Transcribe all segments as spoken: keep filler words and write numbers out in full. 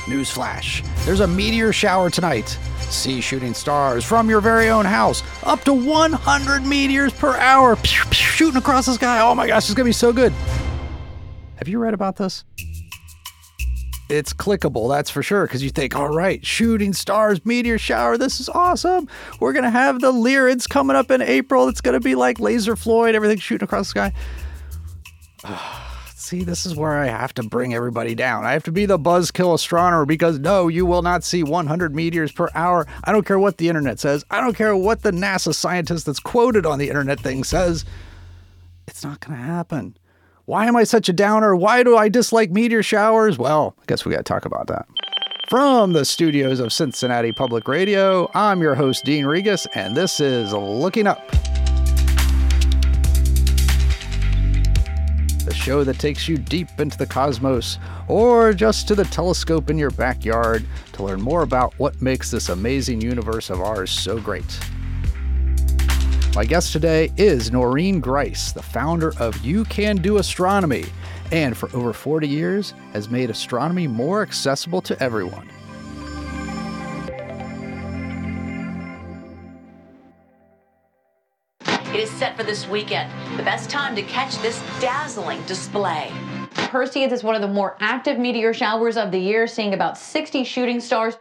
Newsflash, there's a meteor shower tonight. See shooting stars from your very own house. Up to one hundred meteors per hour. Pew, pew, shooting across the sky. Oh my gosh, it's going to be so good. Have you read about this? It's clickable, that's for sure, because you think, all right, shooting stars, meteor shower, this is awesome. We're going to have the Lyrids coming up in April. It's going to be like Laser Floyd, everything shooting across the sky. See, this is where I have to bring everybody down. I have to be the buzzkill astronomer because, no, you will not see one hundred meteors per hour. I don't care what the internet says. I don't care what the NASA scientist that's quoted on the internet thing says. It's not going to happen. Why am I such a downer? Why do I dislike meteor showers? Well, I guess we got to talk about that. From the studios of Cincinnati Public Radio, I'm your host, Dean Regas, and this is Looking Up, the show that takes you deep into the cosmos or just to the telescope in your backyard to learn more about what makes this amazing universe of ours so great. My guest today is Noreen Grice, the founder of You Can Do Astronomy, and for over forty years has made astronomy more accessible to everyone. It is set for this weekend, the best time to catch this dazzling display. Perseus is one of the more active meteor showers of the year, seeing about sixty shooting stars.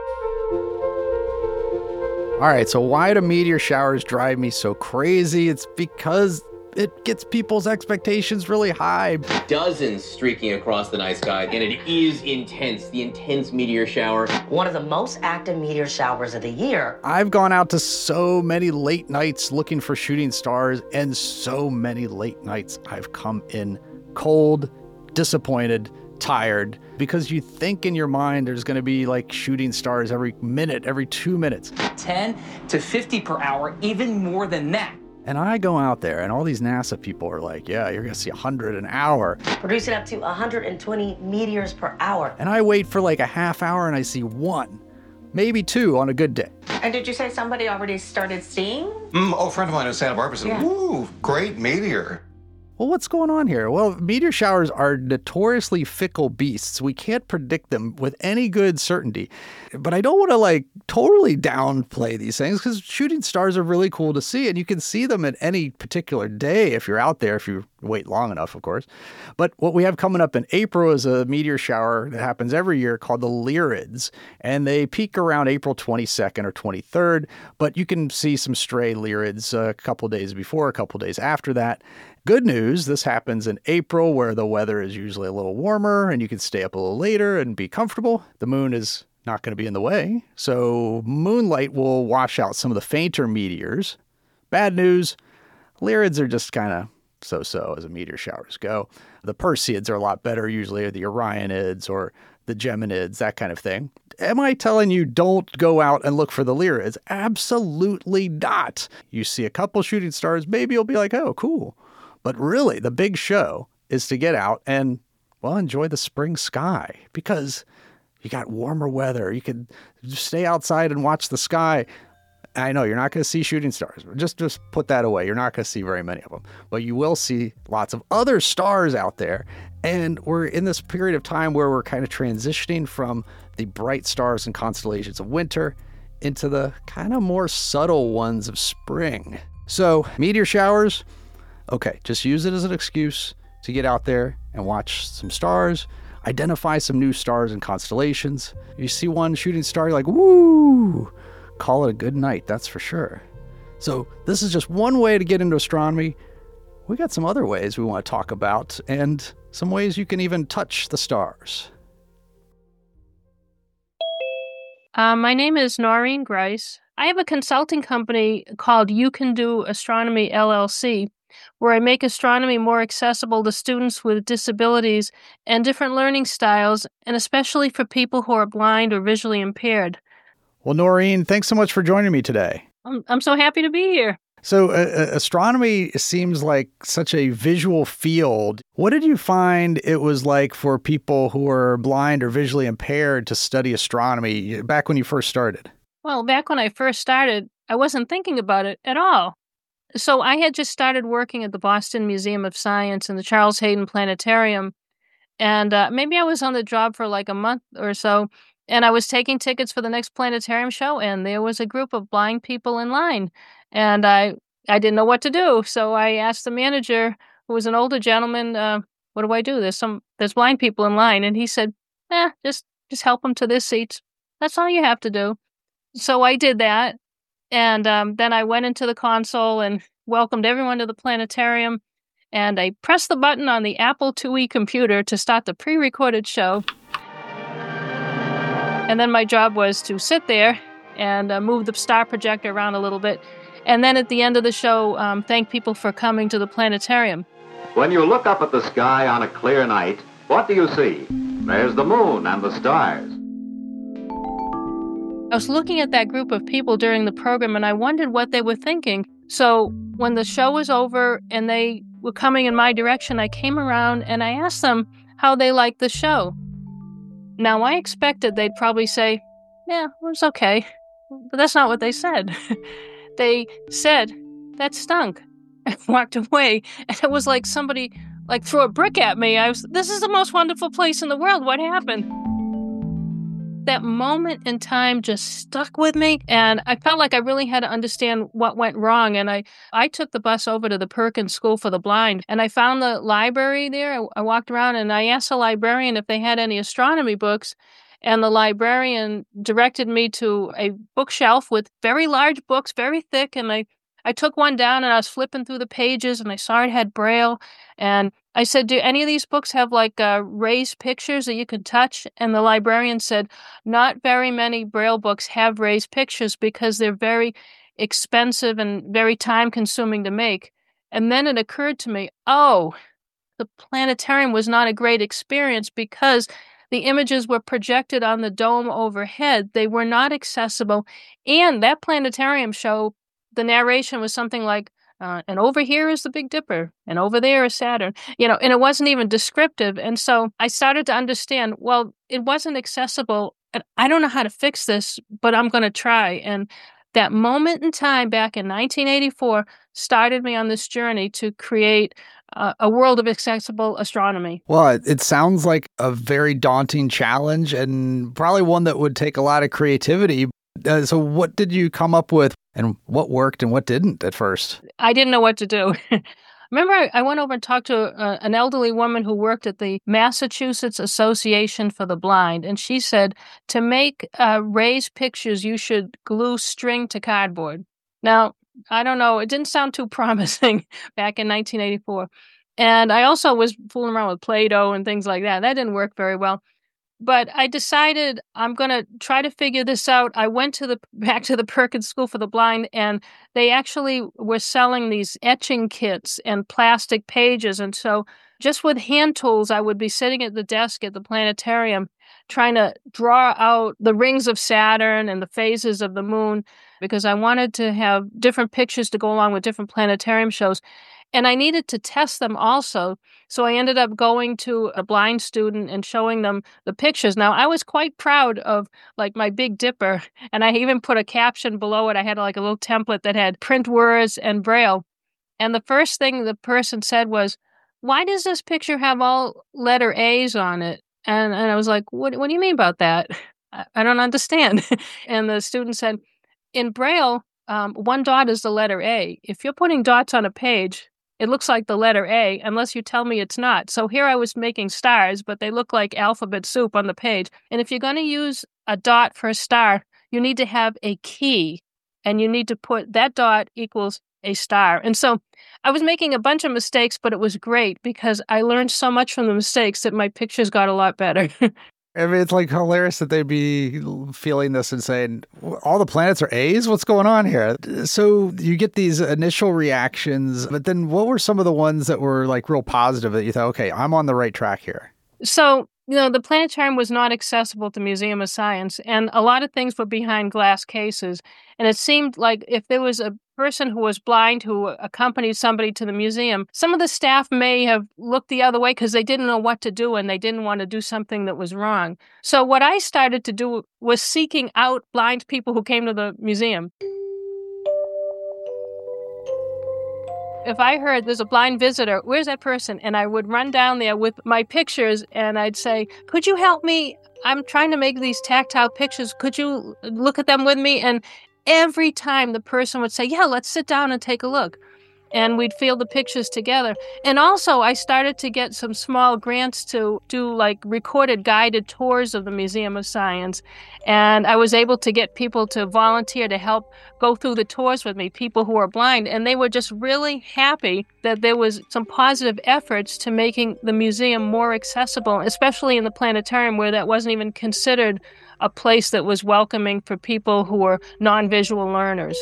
All right, so why do meteor showers drive me so crazy? It's because it gets people's expectations really high. Dozens streaking across the night sky, and it is intense, the intense meteor shower. One of the most active meteor showers of the year. I've gone out to so many late nights looking for shooting stars, and so many late nights I've come in cold, disappointed, tired, because you think in your mind there's going to be like shooting stars every minute, every two minutes. ten to fifty per hour, even more than that. And I go out there and all these NASA people are like, yeah, you're going to see one hundred an hour. Producing up to one hundred twenty meteors per hour. And I wait for like a half hour and I see one, maybe two on a good day. And did you say somebody already started seeing? Mm, oh, a friend of mine in Santa Barbara said, Yeah. ooh, great meteor. Well, what's going on here? Well, meteor showers are notoriously fickle beasts. We can't predict them with any good certainty. But I don't want to like totally downplay these things because shooting stars are really cool to see. And you can see them at any particular day if you're out there, if you wait long enough, of course. But what we have coming up in April is a meteor shower that happens every year called the Lyrids. And they peak around April twenty-second or twenty-third. But you can see some stray Lyrids a couple days before, a couple days after that. Good news, this happens in April where the weather is usually a little warmer and you can stay up a little later and be comfortable. The moon is not going to be in the way, so moonlight will wash out some of the fainter meteors. Bad news, Lyrids are just kind of so-so as a meteor showers go. The Perseids are a lot better, usually the Orionids or the Geminids, that kind of thing. Am I telling you don't go out and look for the Lyrids? Absolutely not. You see a couple shooting stars, maybe you'll be like, oh, cool. But really, the big show is to get out and, well, enjoy the spring sky because you got warmer weather. You can stay outside and watch the sky. I know you're not going to see shooting stars. Just, just put that away. You're not going to see very many of them. But you will see lots of other stars out there. And we're in this period of time where we're kind of transitioning from the bright stars and constellations of winter into the kind of more subtle ones of spring. So meteor showers, okay, just use it as an excuse to get out there and watch some stars, identify some new stars and constellations. You see one shooting star, you're like, woo, call it a good night, that's for sure. So this is just one way to get into astronomy. We got some other ways we want to talk about and some ways you can even touch the stars. Uh, my name is Noreen Grice. I have a consulting company called You Can Do Astronomy, L L C, where I make astronomy more accessible to students with disabilities and different learning styles, and especially for people who are blind or visually impaired. Well, Noreen, thanks so much for joining me today. I'm, I'm so happy to be here. So uh, astronomy seems like such a visual field. What did you find it was like for people who are blind or visually impaired to study astronomy back when you first started? Well, back when I first started, I wasn't thinking about it at all. So I had just started working at the Boston Museum of Science and the Charles Hayden Planetarium, And uh, maybe I was on the job for like a month or so, and I was taking tickets for the next planetarium show, and there was a group of blind people in line. And I I didn't know what to do, so I asked the manager, who was an older gentleman, uh, "What do I do? There's some there's blind people in line." And he said, "Eh, just just help them to their seats. That's all you have to do." So I did that, and um, then I went into the console and welcomed everyone to the planetarium. And I pressed the button on the Apple two E computer to start the pre-recorded show. And then my job was to sit there and uh, move the star projector around a little bit. And then at the end of the show, um, thank people for coming to the planetarium. When you look up at the sky on a clear night, what do you see? There's the moon and the stars. I was looking at that group of people during the program, and I wondered what they were thinking. So when the show was over and they were coming in my direction, I came around and I asked them how they liked the show. Now, I expected they'd probably say, "Yeah, it was okay." But that's not what they said. They said, "That stunk," and walked away. And it was like somebody like threw a brick at me. I was, this is the most wonderful place in the world. What happened? That moment in time just stuck with me, and I felt like I really had to understand what went wrong. And I, I took the bus over to the Perkins School for the Blind, and I found the library there. I, I walked around, and I asked the librarian if they had any astronomy books, and the librarian directed me to a bookshelf with very large books, very thick, and I, I took one down, and I was flipping through the pages, and I saw it had Braille, and I said, "Do any of these books have like uh, raised pictures that you can touch?" And the librarian said, "Not very many Braille books have raised pictures because they're very expensive and very time consuming to make." And then it occurred to me, oh, the planetarium was not a great experience because the images were projected on the dome overhead. They were not accessible. And that planetarium show, the narration was something like, Uh, and over here is the Big Dipper, and over there is Saturn, you know, and it wasn't even descriptive. And so I started to understand, well, it wasn't accessible, and I don't know how to fix this, but I'm going to try. And that moment in time back in nineteen eighty-four started me on this journey to create uh, a world of accessible astronomy. Well, it, it sounds like a very daunting challenge and probably one that would take a lot of creativity. Uh, so what did you come up with, and what worked and what didn't at first? I didn't know what to do. Remember, I, I went over and talked to uh, an elderly woman who worked at the Massachusetts Association for the Blind, and she said, to make uh, raised pictures, you should glue string to cardboard. Now, I don't know, it didn't sound too promising back in nineteen eighty-four. And I also was fooling around with Play-Doh and things like that. That didn't work very well. But I decided I'm going to try to figure this out. I went to the back to the Perkins School for the Blind, and they actually were selling these etching kits and plastic pages. And so just with hand tools, I would be sitting at the desk at the planetarium trying to draw out the rings of Saturn and the phases of the moon, because I wanted to have different pictures to go along with different planetarium shows. And I needed to test them also. So I ended up going to a blind student and showing them the pictures. Now, I was quite proud of like my Big Dipper, and I even put a caption below it. I had like a little template that had print words and Braille. And the first thing the person said was, "Why does this picture have all letter A's on it?" And, and I was like, what, what do you mean about that? I, I don't understand. And the student said, in Braille, um, one dot is the letter A. If you're putting dots on a page, it looks like the letter A, unless you tell me it's not. So here I was making stars, but they look like alphabet soup on the page. And if you're going to use a dot for a star, you need to have a key, and you need to put that dot equals a star. And so I was making a bunch of mistakes, but it was great because I learned so much from the mistakes that my pictures got a lot better. I mean, it's like hilarious that they'd be feeling this and saying, all the planets are A's? What's going on here? So you get these initial reactions, but then what were some of the ones that were like real positive that you thought, okay, I'm on the right track here? So, you know, the planetarium was not accessible to Museum of Science, and a lot of things were behind glass cases. And it seemed like if there was a person who was blind who accompanied somebody to the museum, some of the staff may have looked the other way because they didn't know what to do and they didn't want to do something that was wrong. So what I started to do was seeking out blind people who came to the museum. if I heard there's a blind visitor, where's that person? And I would run down there with my pictures and I'd say, could you help me? I'm trying to make these tactile pictures. Could you look at them with me? And every time the person would say, yeah, let's sit down and take a look. And we'd feel the pictures together. And also, I started to get some small grants to do like recorded guided tours of the Museum of Science. And I was able to get people to volunteer to help go through the tours with me, people who are blind. And they were just really happy that there was some positive efforts to making the museum more accessible, especially in the planetarium where that wasn't even considered a place that was welcoming for people who were non-visual learners.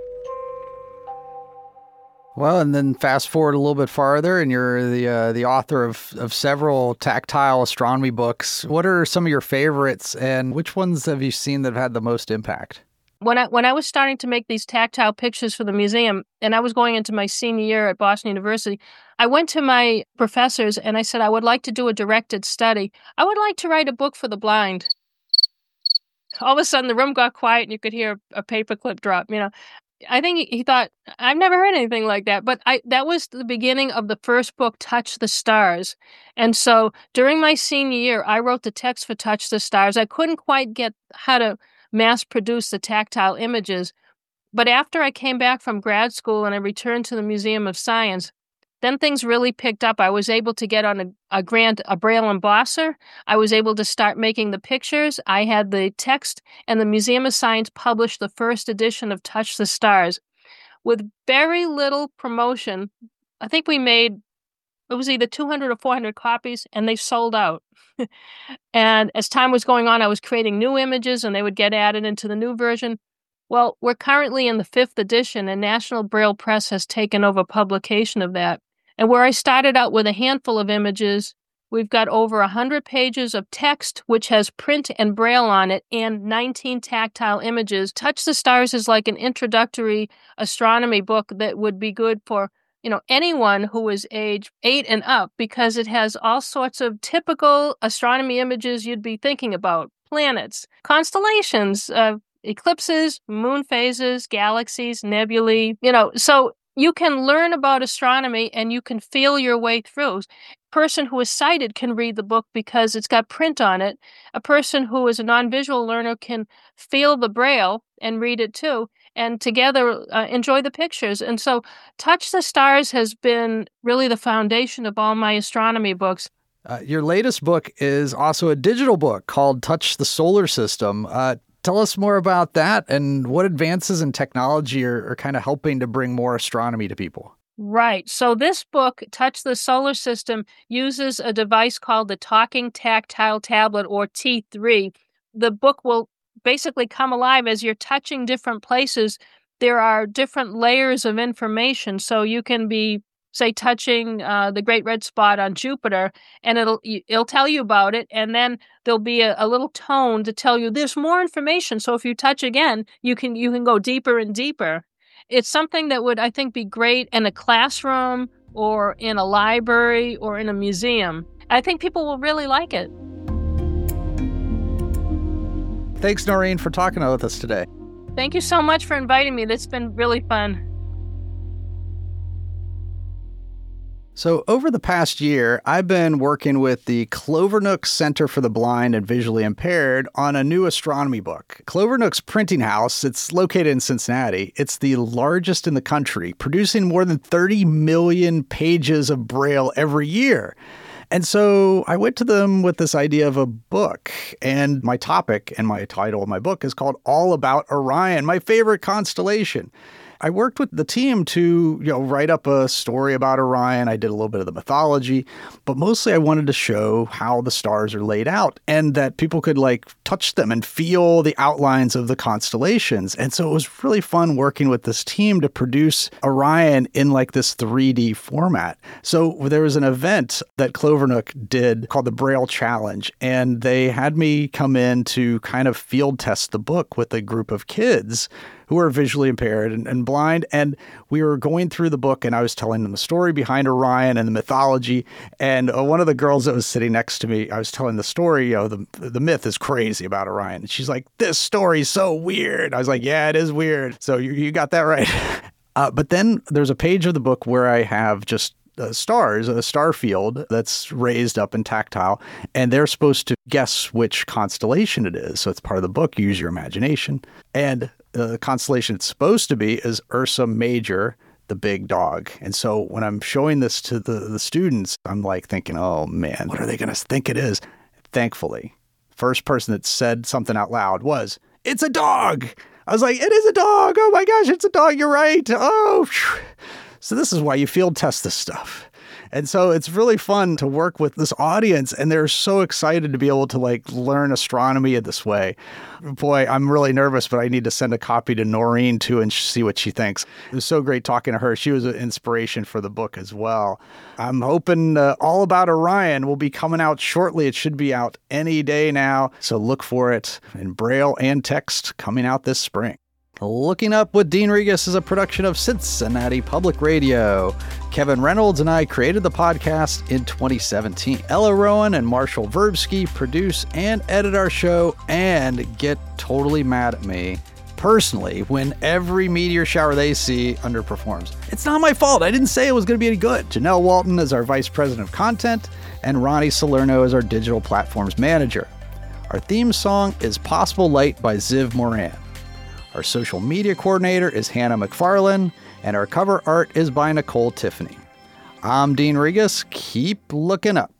Well, and then fast forward a little bit farther, and you're the uh, the author of, of several tactile astronomy books. What are some of your favorites, and which ones have you seen that have had the most impact? When I when I was starting to make these tactile pictures for the museum, and I was going into my senior year at Boston University, I went to my professors and I said, I would like to do a directed study. I would like to write a book for the blind. All of a sudden, the room got quiet, and you could hear a paperclip drop, you know. I think he thought, I've never heard anything like that. But I that was the beginning of the first book, Touch the Stars. And so during my senior year, I wrote the text for Touch the Stars. I couldn't quite get how to mass produce the tactile images. But after I came back from grad school and I returned to the Museum of Science, then things really picked up. I was able to get on a, a grant, a Braille embosser. I was able to start making the pictures. I had the text, and the Museum of Science published the first edition of Touch the Stars. With very little promotion, I think we made, it was either two hundred or four hundred copies, and they sold out. And as time was going on, I was creating new images, and they would get added into the new version. Well, we're currently in the fifth edition, and National Braille Press has taken over publication of that. And where I started out with a handful of images, we've got over one hundred pages of text, which has print and Braille on it, and nineteen tactile images. Touch the Stars is like an introductory astronomy book that would be good for, you know, anyone who is age eight and up, because it has all sorts of typical astronomy images you'd be thinking about. Planets, constellations, uh, eclipses, moon phases, galaxies, nebulae, you know, so you can learn about astronomy and you can feel your way through. A person who is sighted can read the book because it's got print on it. A person who is a non-visual learner can feel the Braille and read it too, and together uh, enjoy the pictures. And so Touch the Stars has been really the foundation of all my astronomy books. Uh, your latest book is also a digital book called Touch the Solar System. Uh, Tell us more about that and what advances in technology are, are kind of helping to bring more astronomy to people. Right. So this book, Touch the Solar System, uses a device called the Talking Tactile Tablet, or T three. The book will basically come alive as you're touching different places. There are different layers of information. So you can be, say, touching uh, the Great Red Spot on Jupiter, and it'll it'll tell you about it, and then there'll be a, a little tone to tell you there's more information. So if you touch again, you can you can go deeper and deeper. It's something that would, I think, be great in a classroom or in a library or in a museum. I think people will really like it. Thanks, Noreen, for talking with us today. Thank you so much for inviting me. That's been really fun. So over the past year, I've been working with the Clovernook Center for the Blind and Visually Impaired on a new astronomy book. Clovernook's printing house, it's located in Cincinnati. It's the largest in the country, producing more than thirty million pages of Braille every year. And so I went to them with this idea of a book, and my topic and my title of my book is called All About Orion, my favorite constellation. I worked with the team to, you know, write up a story about Orion. I did a little bit of the mythology, but mostly I wanted to show how the stars are laid out and that people could like touch them and feel the outlines of the constellations. And so it was really fun working with this team to produce Orion in like this three D format. So there was an event that Clovernook did called the Braille Challenge, and they had me come in to kind of field test the book with a group of kids who are visually impaired and, and blind. And we were going through the book, and I was telling them the story behind Orion and the mythology. And uh, one of the girls that was sitting next to me, I was telling the story, you know, the, the myth is crazy about Orion. And she's like, this story's so weird. I was like, yeah, it is weird. So you, you got that right. Uh, but then there's a page of the book where I have just uh, stars, a star field that's raised up and tactile, and they're supposed to guess which constellation it is. So it's part of the book. Use your imagination. And the constellation it's supposed to be is Ursa Major, the big dog. And so when I'm showing this to the, the students, I'm like thinking, oh man, what are they going to think it is? Thankfully, first person that said something out loud was, it's a dog. I was like, it is a dog. Oh my gosh, it's a dog. You're right. Oh, phew. So this is why you field test this stuff. And so it's really fun to work with this audience, and they're so excited to be able to like learn astronomy in this way. Boy, I'm really nervous, but I need to send a copy to Noreen too and see what she thinks. It was so great talking to her. She was an inspiration for the book as well. I'm hoping uh, All About Orion will be coming out shortly. It should be out any day now, so look for it in Braille and text coming out this spring. Looking Up with Dean Regas is a production of Cincinnati Public Radio. Kevin Reynolds and I created the podcast in twenty seventeen. Ella Rowan and Marshall Verbsky produce and edit our show and get totally mad at me personally when every meteor shower they see underperforms. It's not my fault. I didn't say it was going to be any good. Janelle Walton is our Vice President of Content, and Ronnie Salerno is our Digital Platforms Manager. Our theme song is Possible Light by Ziv Moran. Our social media coordinator is Hannah McFarlane, and our cover art is by Nicole Tiffany. I'm Dean Regas. Keep looking up.